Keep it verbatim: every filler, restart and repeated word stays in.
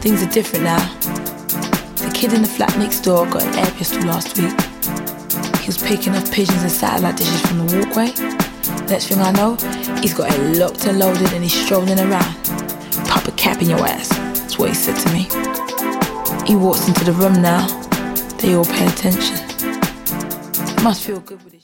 Things are different now. The kid in the flat next door got an air pistol last week. He was picking off pigeons and satellite dishes from the walkway. Next thing I know, he's got it locked and loaded and he's strolling around. Pop a cap in your ass, that's what he said to me. He walks into the room now. They all pay attention. Must feel good with it.